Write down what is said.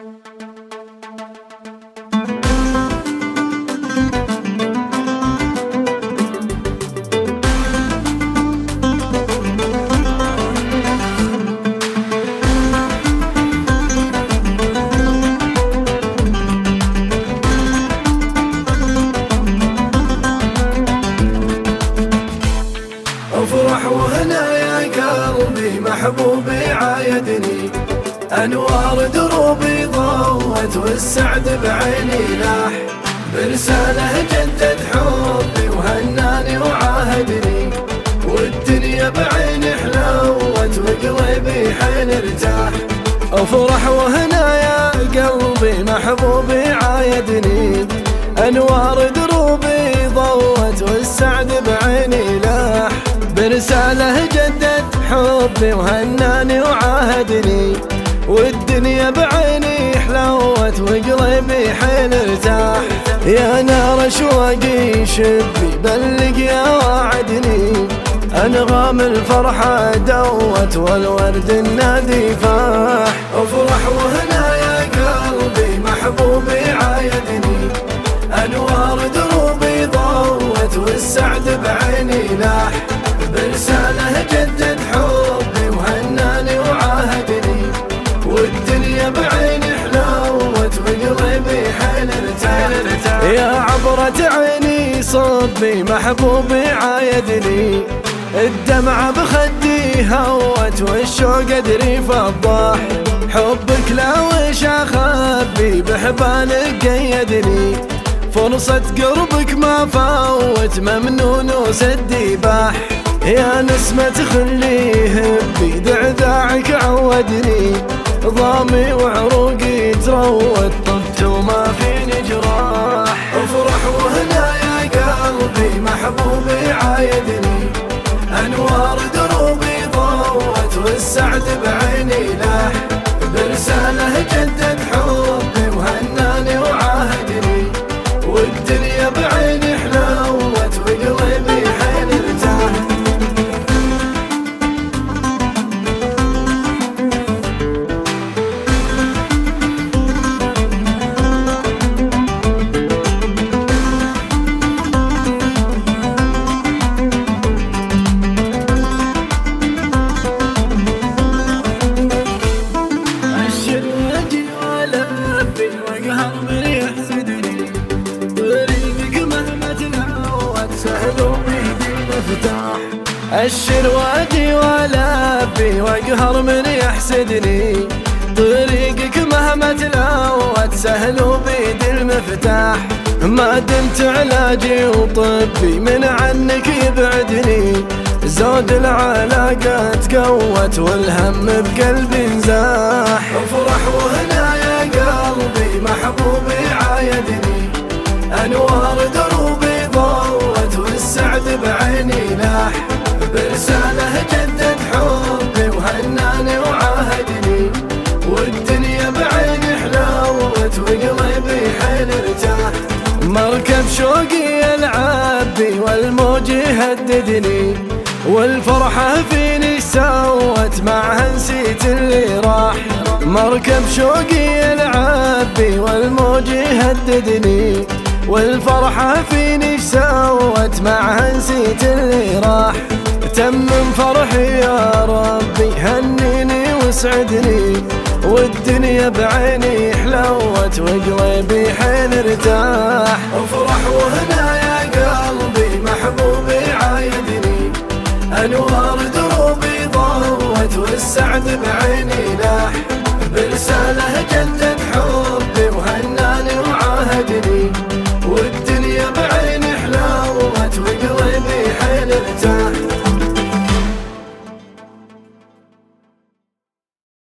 افرح وهنا يا قلبي محبوبي عايدني، انوار دروبي ضوت والسعد بعيني لاح، برساله جدد حبي وهناني وعاهدني، والدنيا بعيني حلوت وقلبي حيل ارتاح. افرح وهنا يا قلبي محبوبي عايدني، انوار دروبي ضوت والسعد بعيني لاح، برساله جدد حبي وهناني وعاهدني، والدنيا بعيني حلوت وقلبي حيل ارتاح. يا نار اشواقي شبي بلق يا واعدني، انغام الفرحة دوت والورد النادي فاح. افرح وهنا يا قلبي محبوبي عايدني، انوار دروبي ضوت والسعد بعيني لاح، برساله جدد حبي وهناني وعاهدني، والدنيا بعيني حلوت وقلبي حيل ارتاح. يا عبرة عيني صبي محبوبي عايدني، الدمعة بخدي هوت والشوق ادري فضاح، حبك لا وش اخبي بحبالك قيدني، فرصة قربك ما فوت ممنون وسدي باح. يا نسمة خلي هبي دعداعك عودني، ضامي وعروقي تروت طبت وما فيني جراح. افرح وهنا يا قلبي محبوبي عايدني، انوار دروبي ضوت والسعد بعيني لاح، برساله جدد حبي وهناني وعاهدني، والدنيا بعيني حلوت وقلبي حيل ارتاح. أشر وادي ولبي واقهر من يحسدني، طريقك مهما تلوت سهل وبيد المفتاح، ما دمت علاجي وطبي من عنك يبعدني، زود العلاقة تقوت والهم بقلبي نزاح. افرح وهنا يا قلبي محبوبي عايدني، انوار دروبي ضوت والسعد بعيني لاح، برساله جدد حبي وهناني وعاهدني، والدنيا بعيني حلوت وقلبي حيل ارتاح. مركب شوقي العبي والموج يهددني، والفرحة فيني سوت معها نسيت اللي راح، مركب شوقي العبي والموج يهددني، والفرحة فيني سوت معها نسيت اللي راح، تمم فرحي يا ربي هنيني واسعدني، والدنيا بعيني حلوت وقلبي حيل ارتاح. افرح وهنا يا قلبي محبوبي عايدني، انوار دروبي ضوت والسعد بعيني لاح، برساله جدد